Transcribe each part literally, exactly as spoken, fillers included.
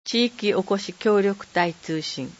地域おこし協力隊通信。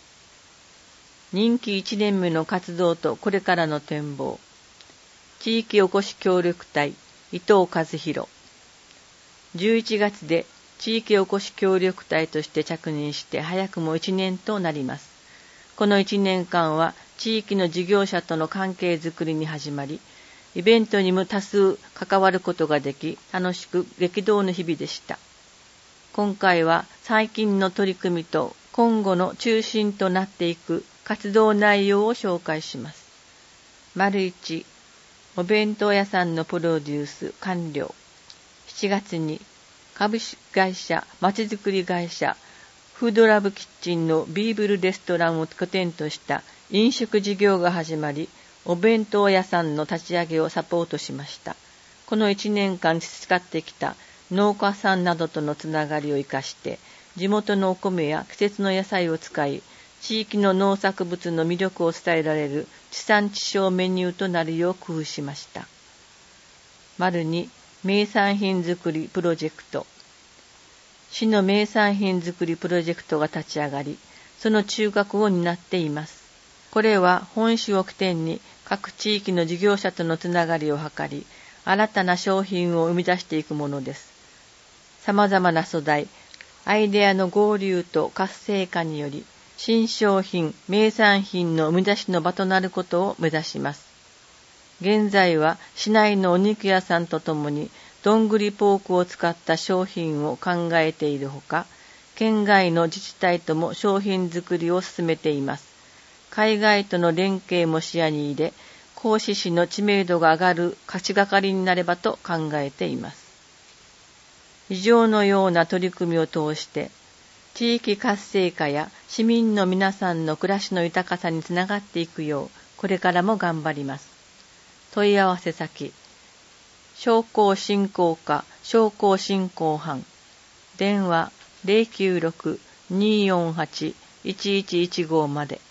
任期いちねんめの活動とこれからの展望。地域おこし協力隊伊藤和弘。じゅういちがつで地域おこし協力隊として着任して早くもいちねんとなります。このいちねんかんは地域の事業者との関係づくりに始まり、イベントにも多数関わることができ、楽しく激動の日々でした。今回は最近の取り組みと今後の中心となっていく活動内容を紹介します。丸一、お弁当屋さんのプロデュース完了。しちがつに株式会社まちづくり会社フードラブキッチンのビーブルレストランを拠点とした飲食事業が始まり、お弁当屋さんの立ち上げをサポートしました。このいちねんかん培ってきた農家さんなどとのつながりを生かして、地元のお米や季節の野菜を使い、地域の農作物の魅力を伝えられる地産地消メニューとなるよう工夫しました。丸に、名産品作りプロジェクト。市の名産品作りプロジェクトが立ち上がり、その中核を担っています。これは本市を起点に各地域の事業者とのつながりを図り、新たな商品を生み出していくものです。様々な素材、アイデアの合流と活性化により、新商品、名産品の生み出しの場となることを目指します。現在は市内のお肉屋さんとともに、どんぐりポークを使った商品を考えているほか、県外の自治体とも商品作りを進めています。海外との連携も視野に入れ、合志市の知名度が上がる勝ちがかりになればと考えています。以上のような取り組みを通して、地域活性化や市民の皆さんの暮らしの豊かさにつながっていくよう、これからも頑張ります。問い合わせ先、商工振興課商工振興班、電話 ゼロきゅうろく にーよんはち いちいちいちご まで。